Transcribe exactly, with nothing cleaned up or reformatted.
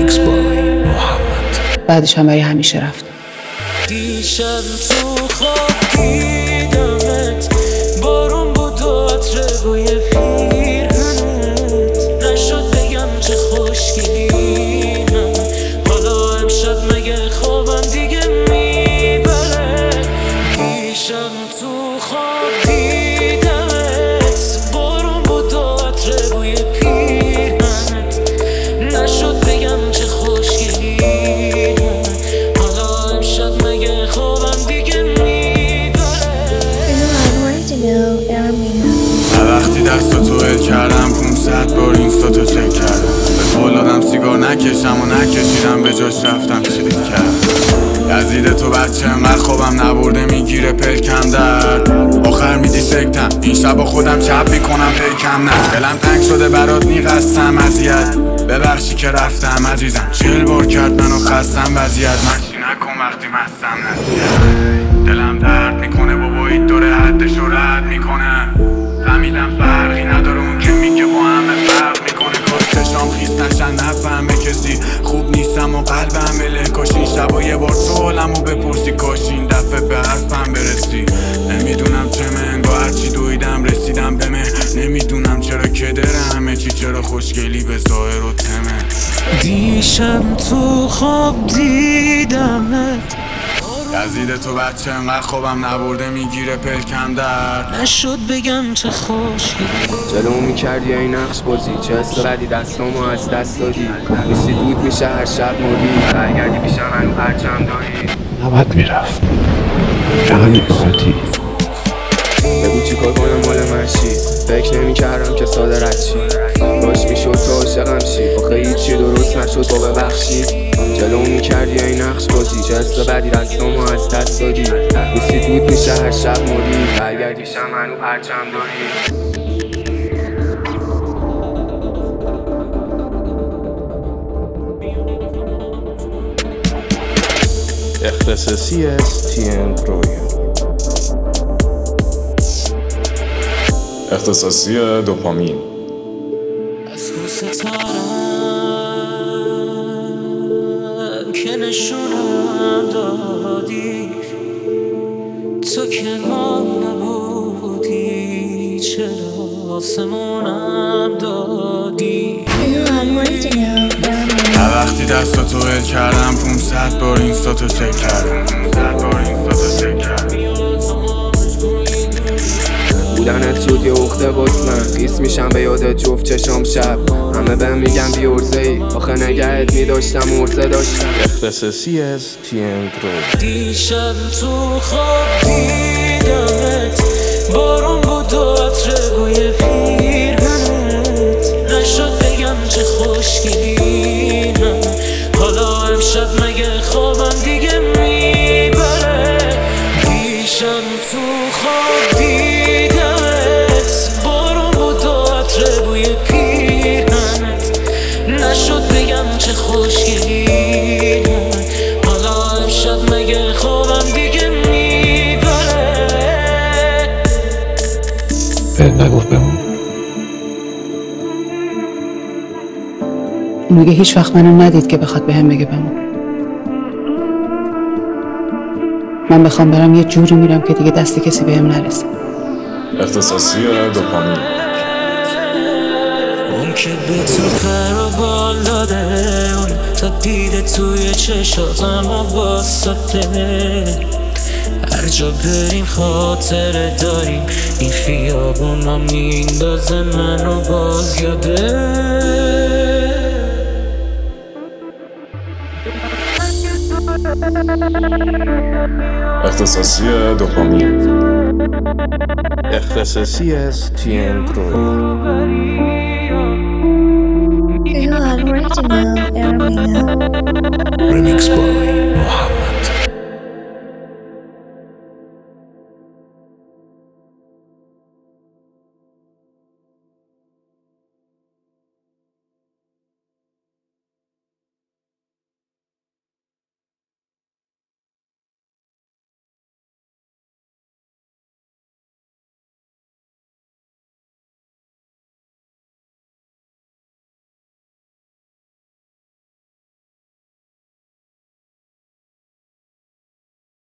رمیکس بای محمد. بعدش هم برای همیشه رفتم. دیشب تو خواب دیدمت، بارون بود و عطر بوی پیرهنت، نشد بگم چه خوشگلینم، حالا امشب مگه خوابم دیگه میبره. دیشب تو خواب دیدمت، بارون بود و عطر بوی پیرهنت، نشد بگم چه خوشگلینم، حالا امشب مگه خوابم دیگه میبره. وقتی دستو تو ال کردم پونصد بار اینستاتو چک کردم، به قول دادم سیگار نکشم و نکشیدم، به جاش رفتم کلیک کردم. یزید تو بچه انقدر خوابم نبرده میگیره پلکم درد، آخر میدی سکتم این شب خودم چپ میکنم پیکم نه. دلم تنگ شده برات میقستم اذیت، ببخشی که رفتم عزیزم، چل بار کرد منو خستم وضعیت، مشی نکن وقتی مستم نزیت. دلم درد میکنه بابایی داره حدشو رد میکنه، فهمیدم فرقی نداره اون که میگه با همه فرق میکنه. کاش چشام خیس نشن نفهمه کسی خوب نیستم و قلبم بله، کاش این شبا یه بار سوالمو بپرسی، کاش این دفعه به حرفم برسی. نمیدونم چه منگا هرچی دویدم رسیدم به مه، نمیدونم چرا کدره همه چی، چرا خوشگلی به ظاهر و تمه. دیشب تو خواب دیدمت، یزید تو بچه انقدر خوابم نبرده میگیره پلکم درد، نشد بگم چه خوشگلی. جلومو میکردی یا این نقش بازی، چه حس بدی دستامو از دست دادی، میسی دود میشه هر شب مردی، برگردی پیشم هنو پرچم داری. نباید میرفت چقدر راحتی. بگو چی کار کنم مال منشی، فکر نمی کردم که ساده رد شی، باش میشد تو عاشقم شی، آخه هیچی درست نشد با ببخشی. جلومو میکردی یا این نقش بازی، چه حس بدی دستامو از دست دادی، میسی دود میشه هر شب مردی، برگردی پیشم هنو پرچم داری. اختصاصی است تی ام رویال. اختصاصی دوپامین. از تو ستارم که نشونم دادی، تو که ما نبودی چرا آسمونم دادی. وقتی دستو تو ال کردم پونصد بار اینستاتو چک کردم، پونصد بار اینستاتو چک کردم. بودنت شد یه اخته باز من، قیس میشم به یادت جفت چشام شب، همه بهم میگن بی ارزه ای، آخه نگهت میداشتم ارزه داشتم. اختصاصی است تی ام رویال. دیشب تو خواب دیدمت، بارون بود و عطر بوی پیرهنت، نشد بگم چه خوشگلینم، حالا امشب مگه خوابم دیگه میبره. دیشب تو خواب دیدمت، بارون بود و عطر بوی پیرهنت، نشد بگم چه خوشگلینم، حالا امشب مگه خوابم دیگه میبره. بهت نگفت بمون؟ اون میگه هیچ وقت منو ندید که بخواد بهم بگه بمون. من بخوام برم یه جوری میرم که دیگه دست کسی بهم نرسه. اختصاصی دوپامین. اون که به تو پر و بال داده، اون تا دیده توی چشاتم و واسطه، هر جا بریم خاطره داریم، این خیابون هم میندازه منو باز یاده. اختصاصی دوپامین. اختصاصی است تی ام رویال. رمیکس بای محمد.